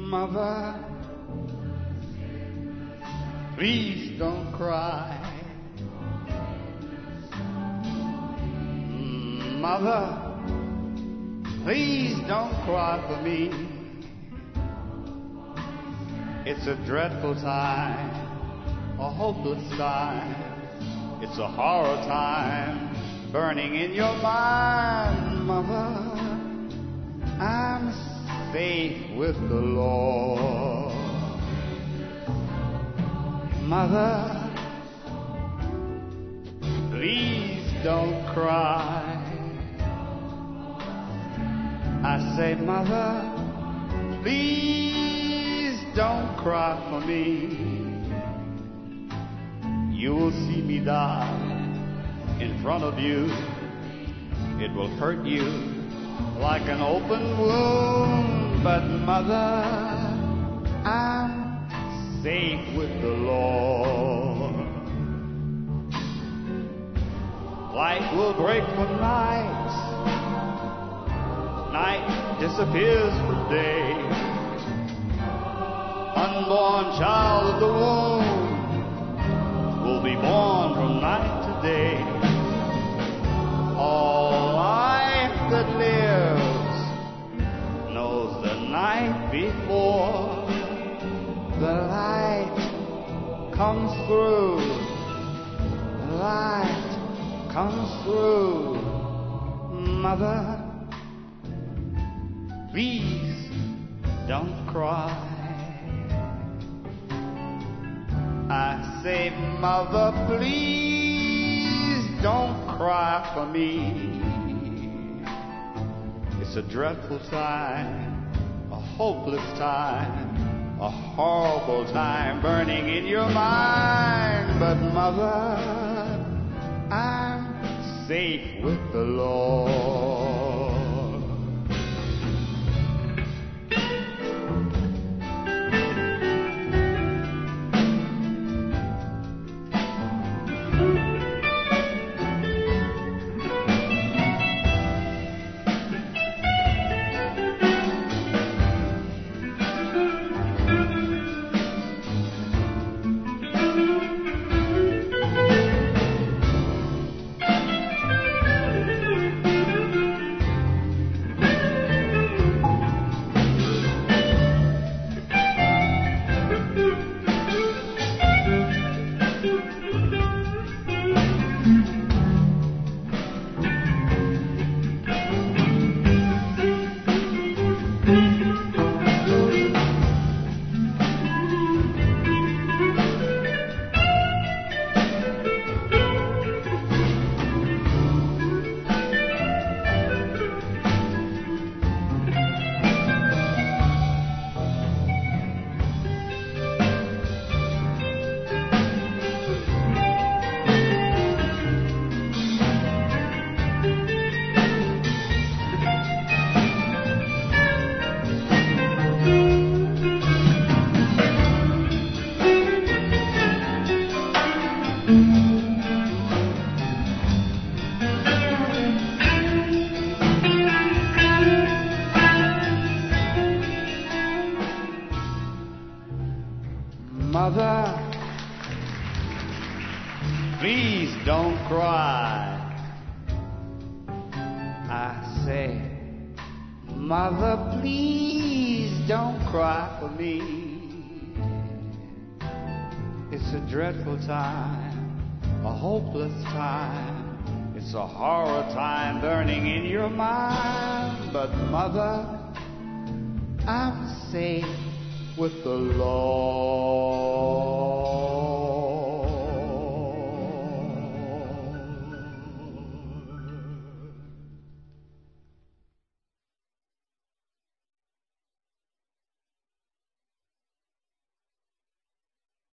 Mother, please don't cry. Mother, please don't cry for me. It's a dreadful time, a hopeless time. It's a horror time burning in your mind. Mother, I'm safe with the Lord. Mother, please don't cry. I say, Mother, please don't cry for me. You will see me die in front of you. It will hurt you like an open wound, but Mother, I'm safe with the Lord. Light will break from night. Night disappears from day. Unborn child of the womb will be born from night to day. All life that lives knows the night before. The light comes through. The light comes through. Mother, please don't cry. I say, Mother, please don't cry for me. It's a dreadful time, a hopeless time, a horrible time burning in your mind. But Mother, I'm safe with the Lord. Mother, please don't cry. I say, Mother, please don't cry for me. It's a dreadful time, a hopeless time. It's a horror time burning in your mind. But Mother, I'm safe with the Lord.